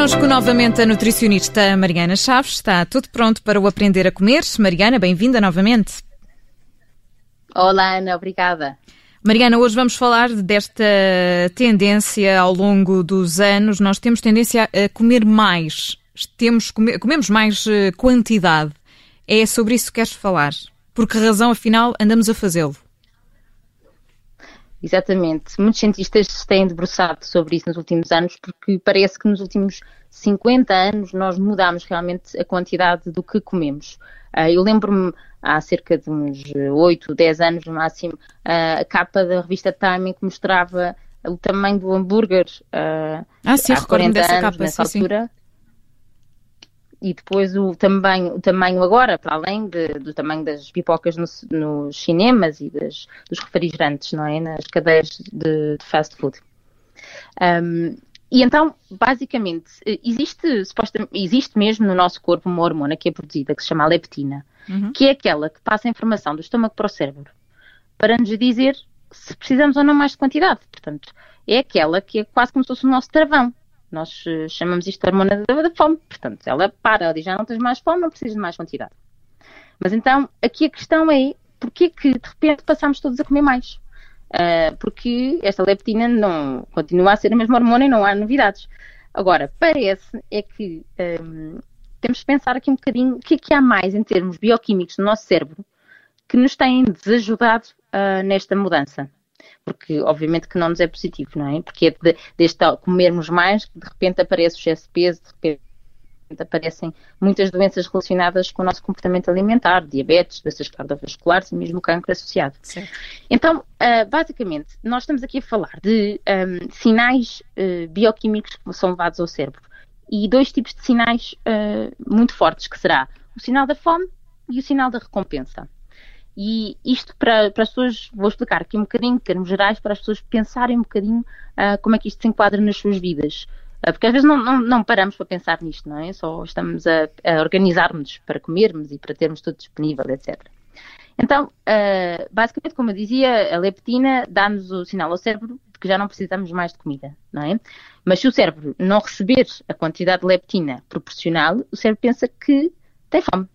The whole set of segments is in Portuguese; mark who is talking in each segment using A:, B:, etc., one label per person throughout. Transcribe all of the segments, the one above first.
A: Connosco novamente a nutricionista Mariana Chaves. Está tudo pronto para o aprender a comer. Mariana, bem-vinda novamente.
B: Olá, Ana, obrigada.
A: Mariana, hoje vamos falar desta tendência ao longo dos anos. Nós temos tendência a comer mais. Comemos mais quantidade. É sobre isso que queres falar? Por que razão, afinal, andamos a fazê-lo?
B: Exatamente. Muitos cientistas se têm debruçado sobre isso nos últimos anos, porque parece que nos últimos 50 anos nós mudámos realmente a quantidade do que comemos. Eu lembro-me, há cerca de uns 8, 10 anos no máximo, a capa da revista Time que mostrava o tamanho do hambúrguer
A: sim,
B: há 40
A: dessa
B: anos,
A: capa,
B: nessa
A: sim,
B: altura. Sim. E depois o tamanho agora, para além do tamanho das pipocas nos cinemas e dos refrigerantes, não é? Nas cadeias de fast food. E então, basicamente, existe mesmo no nosso corpo uma hormona que é produzida, que se chama a leptina, que é aquela que passa a informação do estômago para o cérebro, para nos dizer se precisamos ou não mais de quantidade. Portanto, é aquela que é quase como se fosse o nosso travão. Nós chamamos isto de hormona da fome. Portanto, ela diz, já não tens mais fome, não precisas de mais quantidade. Mas então, aqui a questão é, porquê que de repente passamos todos a comer mais? Porque esta leptina não continua a ser a mesma hormona e não há novidades. Agora, parece que temos de pensar aqui um bocadinho o que é que há mais em termos bioquímicos no nosso cérebro que nos têm desajudado nesta mudança. Porque obviamente que não nos é positivo, não é? Porque é desde comermos mais que de repente aparece o excesso de peso, de repente aparecem muitas doenças relacionadas com o nosso comportamento alimentar, diabetes, doenças cardiovasculares e mesmo cancro associado. Certo. Então, basicamente, nós estamos aqui a falar de sinais bioquímicos que são levados ao cérebro e dois tipos de sinais muito fortes, que será o sinal da fome e o sinal da recompensa. E isto para as pessoas, vou explicar aqui um bocadinho, em termos gerais, para as pessoas pensarem um bocadinho como é que isto se enquadra nas suas vidas. Porque às vezes não paramos para pensar nisto, não é? Só estamos a organizar-nos para comermos e para termos tudo disponível, etc. Então, basicamente, como eu dizia, a leptina dá-nos o sinal ao cérebro de que já não precisamos mais de comida, não é? Mas se o cérebro não receber a quantidade de leptina proporcional, o cérebro pensa que tem fome.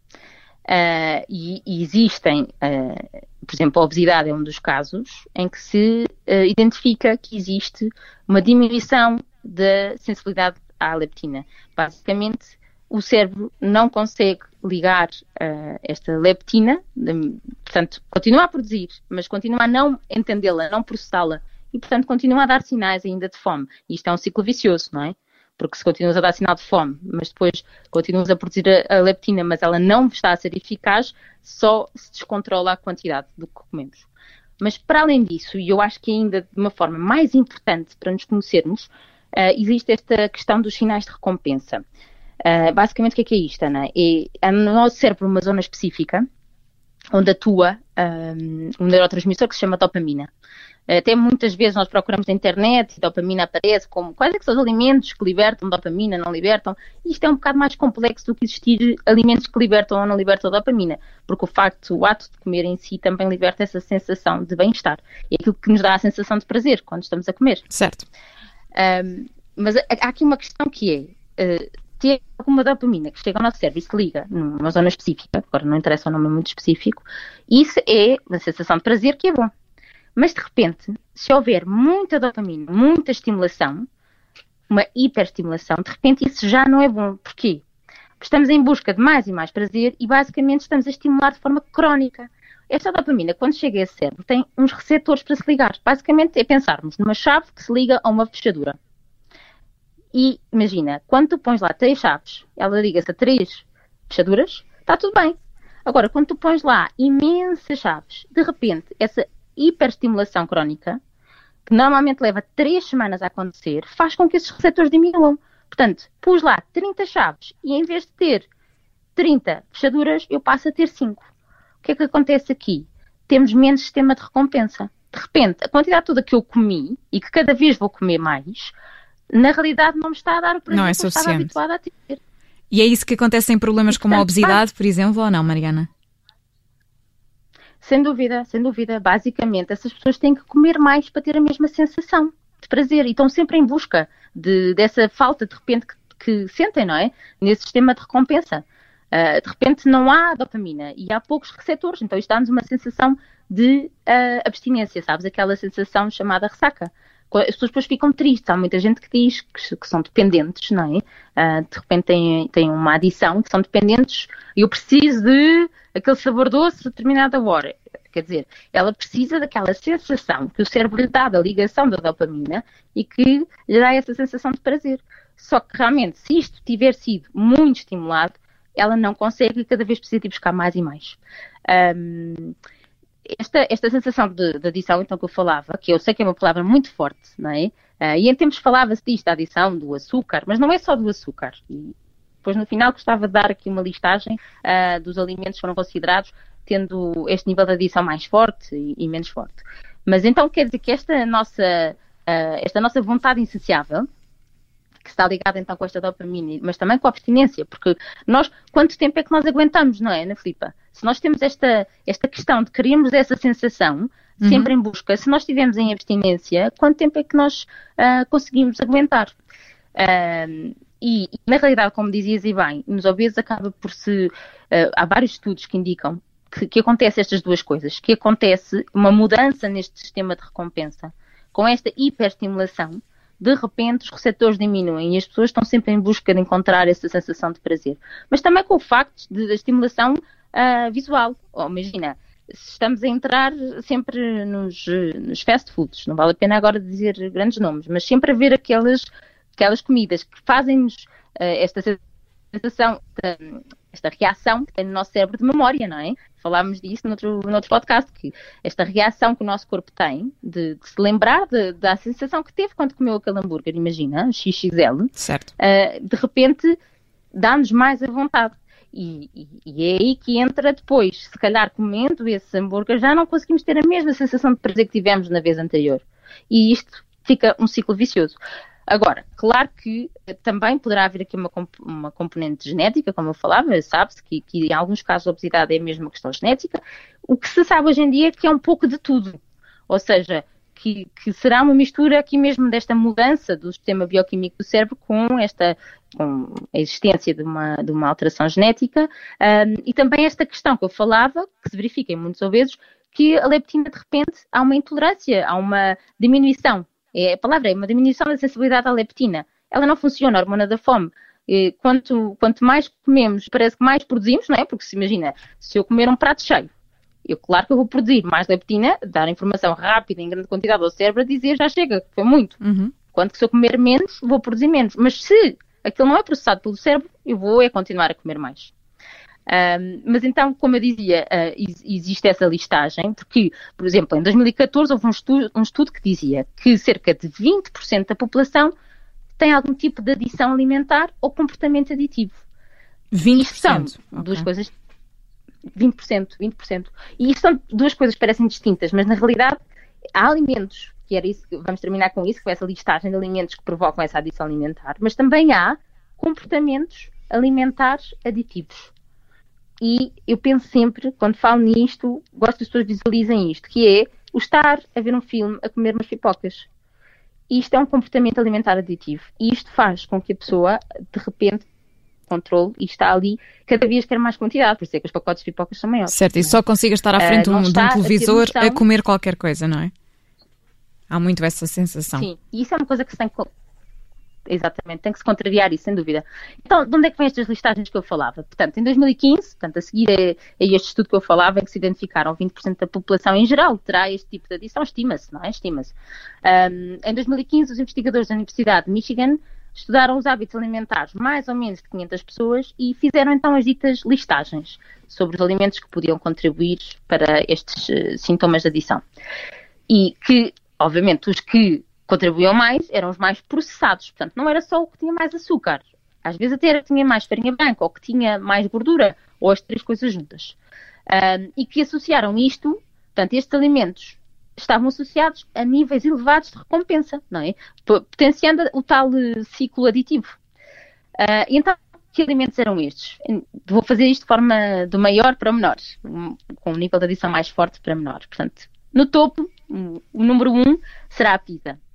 B: E existem, por exemplo, a obesidade é um dos casos em que se identifica que existe uma diminuição da sensibilidade à leptina. Basicamente, o cérebro não consegue ligar esta leptina, portanto, continua a produzir, mas continua a não entendê-la, não processá-la, e, portanto, continua a dar sinais ainda de fome. E isto é um ciclo vicioso, não é? Porque se continuas a dar sinal de fome, mas depois continuas a produzir a leptina, mas ela não está a ser eficaz, só se descontrola a quantidade do que comemos. Mas para além disso, e eu acho que ainda de uma forma mais importante para nos conhecermos, existe esta questão dos sinais de recompensa. Basicamente, o que é isto, Ana? É no nosso cérebro uma zona específica onde atua um neurotransmissor que se chama dopamina. Até muitas vezes nós procuramos na internet e dopamina aparece como quais é que são os alimentos que libertam dopamina, não libertam. E isto é um bocado mais complexo do que existir alimentos que libertam ou não libertam dopamina, porque o ato de comer em si também liberta essa sensação de bem-estar. É aquilo que nos dá a sensação de prazer quando estamos a comer.
A: Certo.
B: Mas há aqui uma questão que é, ter alguma dopamina que chega ao nosso cérebro e se liga numa zona específica, agora não interessa o nome muito específico, isso é uma sensação de prazer que é bom. Mas, de repente, se houver muita dopamina, muita estimulação, uma hiperestimulação, de repente isso já não é bom. Porquê? Porque estamos em busca de mais e mais prazer e, basicamente, estamos a estimular de forma crónica. Esta dopamina, quando chega a esse cérebro, tem uns receptores para se ligar. Basicamente, é pensarmos numa chave que se liga a uma fechadura. E, imagina, quando tu pões lá 3 chaves, ela liga-se a 3 fechaduras, está tudo bem. Agora, quando tu pões lá imensas chaves, de repente, essa hiperestimulação crónica, que normalmente leva 3 semanas a acontecer, faz com que esses receptores diminuam. Portanto, pus lá 30 chaves e em vez de ter 30 fechaduras, eu passo a ter 5. O que é que acontece aqui? Temos menos sistema de recompensa. De repente, a quantidade toda que eu comi e que cada vez vou comer mais, na realidade não me está a dar o prazer que eu estava habituada a ter.
A: E é isso que acontece em problemas como a obesidade, por exemplo, ou não, Mariana?
B: Sem dúvida, sem dúvida. Basicamente, essas pessoas têm que comer mais para ter a mesma sensação de prazer e estão sempre em busca dessa falta, de repente, que sentem, não é? Nesse sistema de recompensa. De repente não há dopamina e há poucos receptores, então isto dá-nos uma sensação de abstinência, sabes? Aquela sensação chamada ressaca. As pessoas depois ficam tristes, há muita gente que diz que são dependentes, não é? De repente têm uma adição, que são dependentes, eu preciso de aquele sabor doce a determinada hora. Quer dizer, ela precisa daquela sensação que o cérebro lhe dá da ligação da dopamina e que lhe dá essa sensação de prazer. Só que realmente, se isto tiver sido muito estimulado, ela não consegue e cada vez precisa ir buscar mais e mais. Esta sensação de adição, então, que eu falava, que eu sei que é uma palavra muito forte, não é? E em tempos falava-se disto, da adição do açúcar, mas não é só do açúcar. E depois, no final, gostava de dar aqui uma listagem dos alimentos que foram considerados tendo este nível de adição mais forte e menos forte. Mas então quer dizer que esta nossa vontade insaciável, que está ligada então com esta dopamina, mas também com a abstinência, porque nós, quanto tempo é que nós aguentamos, não é, Ana Filipa? Se nós temos esta questão de queremos essa sensação, sempre em busca, se nós estivermos em abstinência, quanto tempo é que nós conseguimos aguentar? E na realidade, como dizias e bem, nos obesos acaba por há vários estudos que indicam que acontece estas duas coisas, que acontece uma mudança neste sistema de recompensa. Com esta hiperestimulação, de repente os receptores diminuem e as pessoas estão sempre em busca de encontrar essa sensação de prazer. Mas também com o facto da estimulação visual. Imagina, estamos a entrar sempre nos fast foods, não vale a pena agora dizer grandes nomes, mas sempre a ver aquelas comidas que fazem-nos esta sensação, esta reação que tem no nosso cérebro de memória, não é? Falámos disso noutro podcast, que esta reação que o nosso corpo tem de se lembrar da sensação que teve quando comeu aquele hambúrguer, imagina, XXL,
A: certo.
B: De repente dá-nos mais a vontade. E é aí que entra depois, se calhar comendo esse hambúrguer, já não conseguimos ter a mesma sensação de prazer que tivemos na vez anterior. E isto fica um ciclo vicioso. Agora, claro que também poderá haver aqui uma componente genética, como eu falava, sabe-se que em alguns casos a obesidade é mesmo uma questão genética. O que se sabe hoje em dia é que é um pouco de tudo. Ou seja, que será uma mistura aqui mesmo desta mudança do sistema bioquímico do cérebro com a existência de uma alteração genética e também esta questão que eu falava, que se verifica em muitos obesos, que a leptina de repente há uma intolerância, há uma diminuição. A palavra é uma diminuição da sensibilidade à leptina. Ela não funciona, a hormona da fome. Quanto mais comemos, parece que mais produzimos, não é? Porque se imagina, se eu comer um prato cheio, claro que eu vou produzir mais leptina, dar informação rápida em grande quantidade ao cérebro a dizer já chega, foi muito. Quanto que se eu comer menos, vou produzir menos. Mas se aquilo não é processado pelo cérebro, eu vou continuar a comer mais. Mas então, como eu dizia, existe essa listagem, porque, por exemplo, em 2014 houve um estudo que dizia que cerca de 20% da população tem algum tipo de adição alimentar ou comportamento aditivo.
A: 20%?
B: Isto são duas coisas... 20%. E isto são duas coisas que parecem distintas, mas na realidade há alimentos, que era isso, vamos terminar com isso, com essa listagem de alimentos que provocam essa adição alimentar, mas também há comportamentos alimentares aditivos. E eu penso sempre, quando falo nisto, gosto que as pessoas visualizem isto, que é o estar a ver um filme, a comer umas pipocas. Isto é um comportamento alimentar aditivo. E isto faz com que a pessoa, de repente, controle e está ali, cada vez quer mais quantidade. Por isso é que os pacotes de pipocas são maiores.
A: Certo, e só consiga estar à frente de um televisor a comer qualquer coisa, não é? Há muito essa sensação.
B: Sim, e isso é uma coisa que se tem que... Exatamente, tem que se contrariar isso, sem dúvida. Então, de onde é que vêm estas listagens que eu falava? Portanto, em 2015, portanto, a seguir a este estudo que eu falava, em que se identificaram 20% da população em geral terá este tipo de adição, estima-se, não é? Estima-se. Em 2015, os investigadores da Universidade de Michigan estudaram os hábitos alimentares mais ou menos de 500 pessoas e fizeram então as ditas listagens sobre os alimentos que podiam contribuir para estes sintomas de adição. E que, obviamente, os que contribuíam mais eram os mais processados. Portanto, não era só o que tinha mais açúcar. Às vezes até era que tinha mais farinha branca ou que tinha mais gordura, ou as três coisas juntas. E que associaram isto, portanto, estes alimentos estavam associados a níveis elevados de recompensa, não é? Potenciando o tal ciclo aditivo. E então, que alimentos eram estes? Vou fazer isto de forma do maior para o menor, com um nível de adição mais forte para menor. Portanto, no topo, o número 1 será a pizza.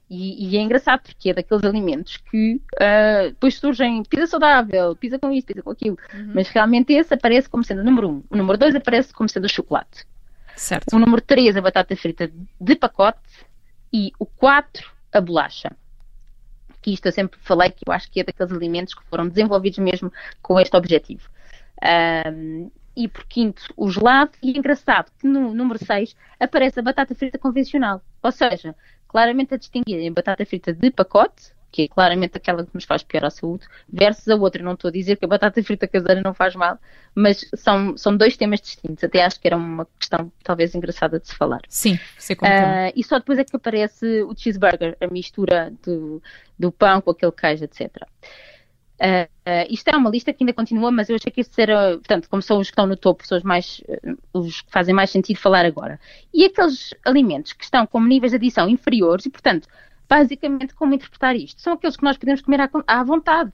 B: E é engraçado porque é daqueles alimentos que depois surgem pizza saudável, pizza com isto, pizza com aquilo. Mas realmente esse aparece como sendo o número 1. O número 2 aparece como sendo o chocolate.
A: Certo.
B: O número 3, a batata frita de pacote. E o 4, a bolacha. Que isto eu sempre falei que eu acho que é daqueles alimentos que foram desenvolvidos mesmo com este objetivo. E por quinto, o gelado. E é engraçado que no número 6 aparece a batata frita convencional. Ou seja, claramente a distinguir em batata frita de pacote, que é claramente aquela que nos faz pior à saúde, versus a outra. Não estou a dizer que a batata frita caseira não faz mal, mas são dois temas distintos. Até acho que era uma questão talvez engraçada de se falar.
A: Sim, sei como
B: e só depois é que aparece o cheeseburger, a mistura do pão com aquele queijo, etc. Isto é uma lista que ainda continua, mas eu achei que este era, portanto, como são os que estão no topo, são os que fazem mais sentido falar agora. E aqueles alimentos que estão com níveis de adição inferiores, e portanto, basicamente, como interpretar isto? São aqueles que nós podemos comer à vontade.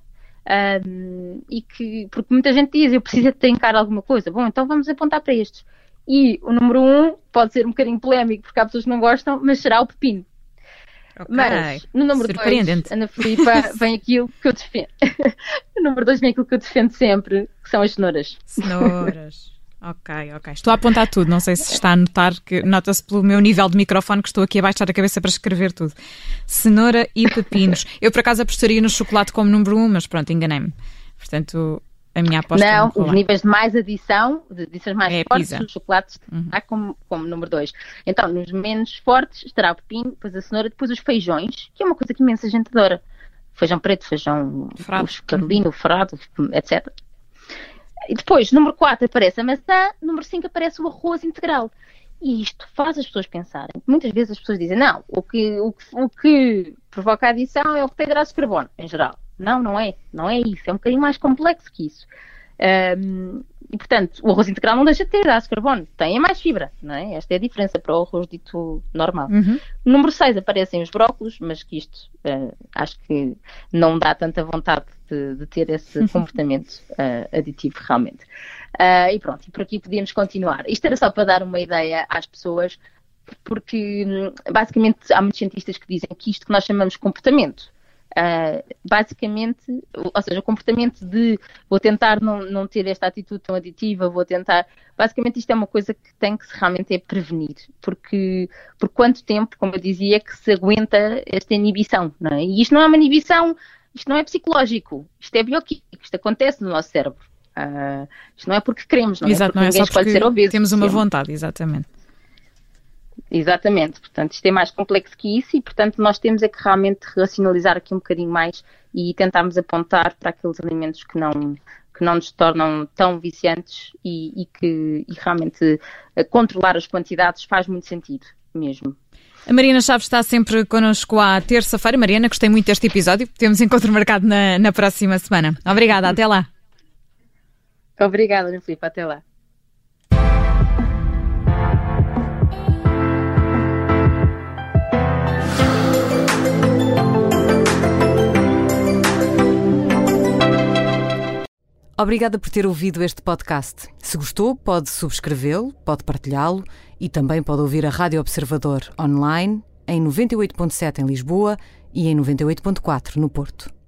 B: Porque muita gente diz, eu preciso de trincar alguma coisa. Bom, então vamos apontar para estes. E o número 1 pode ser um bocadinho polémico, porque há pessoas que não gostam, mas será o pepino.
A: Okay.
B: Mas no número 2, Ana Filipa, vem aquilo que eu defendo. No número 2 vem aquilo que eu defendo sempre, que são as cenouras.
A: Cenouras. Ok. Estou a apontar tudo, não sei se está a notar, que nota-se pelo meu nível de microfone que estou aqui a baixar a cabeça para escrever tudo. Cenoura e pepinos. Eu por acaso apostaria no chocolate como número 1, mas pronto, enganei-me. Portanto, a minha aposta
B: não, os níveis de mais adição, de adições mais fortes, o chocolate está como número 2. Então, nos menos fortes estará o pepino, depois a cenoura, depois os feijões, que é uma coisa que imensa gente adora. Feijão preto, feijão carolino, frado, etc. E depois, número 4 aparece a maçã, número 5 aparece o arroz integral. E isto faz as pessoas pensarem. Muitas vezes as pessoas dizem, não, o que provoca a adição é o que tem hidratos de carbono, em geral. Não é isso, é um bocadinho mais complexo que isso. E portanto, o arroz integral não deixa de ter hidratos de carbono, tem mais fibra, não é? Esta é a diferença para o arroz dito normal. No número 6 aparecem os brócolos, mas que isto acho que não dá tanta vontade de ter esse comportamento aditivo realmente. E pronto, e por aqui podíamos continuar. Isto era só para dar uma ideia às pessoas, porque basicamente há muitos cientistas que dizem que isto que nós chamamos de comportamento, basicamente, ou seja, o comportamento de vou tentar não ter esta atitude tão aditiva, basicamente isto é uma coisa que tem que realmente prevenir, porque por quanto tempo, como eu dizia, que se aguenta esta inibição, não é? E isto não é uma inibição, isto não é psicológico, isto é bioquímico, isto acontece no nosso cérebro. Isto não é porque queremos, não é?
A: Exato,
B: porque
A: não é só
B: porque ser obeso,
A: temos uma vontade, exatamente.
B: Exatamente, portanto isto é mais complexo que isso e portanto nós temos é que realmente racionalizar aqui um bocadinho mais e tentarmos apontar para aqueles alimentos que não nos tornam tão viciantes e realmente controlar as quantidades faz muito sentido mesmo.
A: A Mariana Chaves está sempre connosco à terça-feira. Mariana, gostei muito deste episódio, temos encontro marcado na próxima semana. Obrigada, até lá.
B: Obrigada, Ana Filipa, até lá.
C: Obrigada por ter ouvido este podcast. Se gostou, pode subscrevê-lo, pode partilhá-lo e também pode ouvir a Rádio Observador online em 98.7 em Lisboa e em 98.4 no Porto.